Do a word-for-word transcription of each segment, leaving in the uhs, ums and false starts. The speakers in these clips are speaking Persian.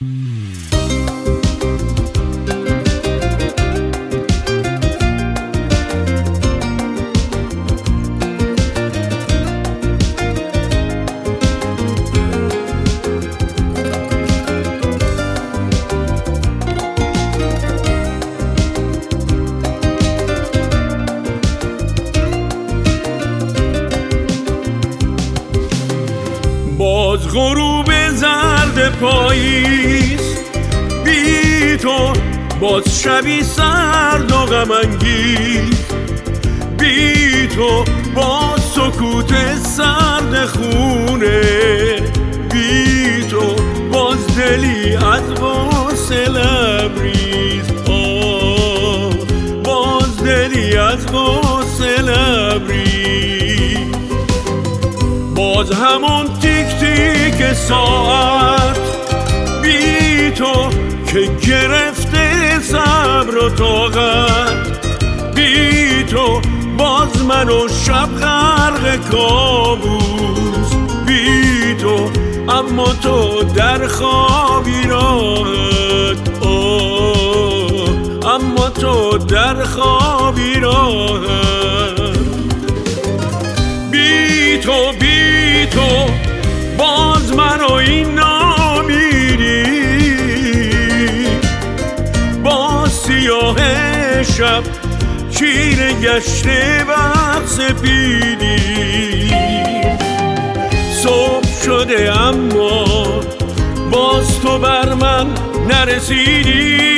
باز غروب زرد پاییز بی تو، باز شبی سرد و غم انگیز بی تو، باز سکوت سرد خونه بی تو، باز دلی از غصه لبریز، آه باز دلی از غصه لبریز. باز همون تیک تیک ساعت بی تو که گرفته صبر و طاقت بی تو، باز من و شب غرق کابوس بی تو، اما تو در خوابی راحت، آه اما تو در خوابی راحت. بی تو بی تو باز منو این نامیری، باز سیاه شب چیره گشته بر سپیدی. صبح شده اما باز تو بر من نرسیدی.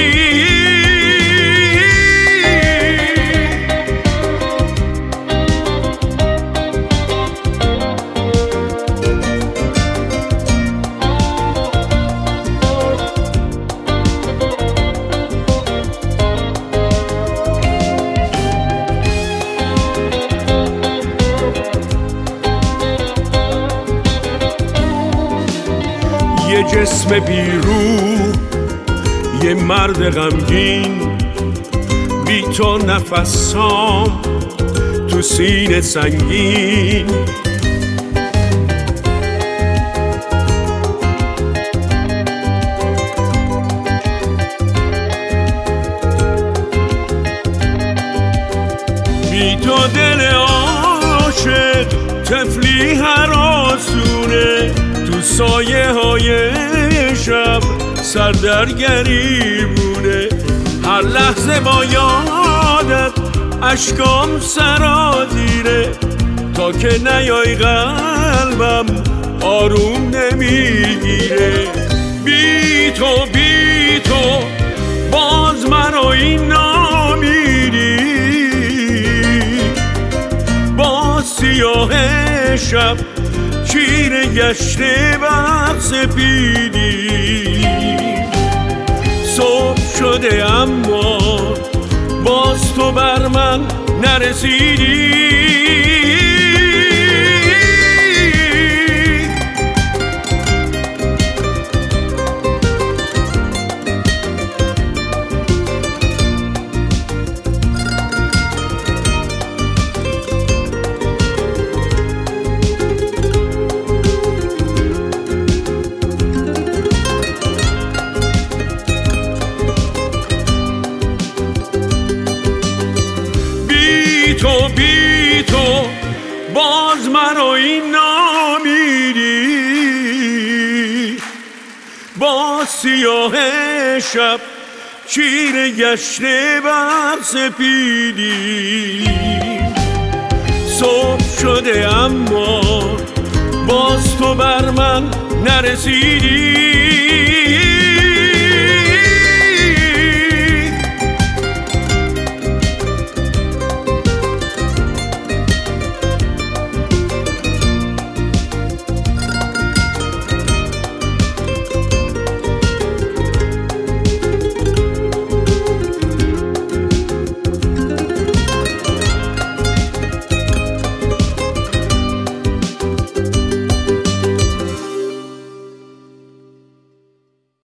یه جسم بیروح، یه مرد غمگین، بی تو نفسام تو سینه سنگین. بی تو دل عاشق طفلی هراسونه، تو سایه های شب سردرگری بوده. هر لحظه با یادت اشکام سرازیره، تا که نیای قلبم آروم نمیگیره. بی تو بی تو باز منو این نامیری، باز سیاه شب چیره گشته بر سپیدی. صبح شده اما باز تو بر من نرسیدی. تو بی تو باز منو این نامیری، باز سیاه شب چیره گشته بر سپیدی. صبح شده اما باز تو بر من نرسیدی.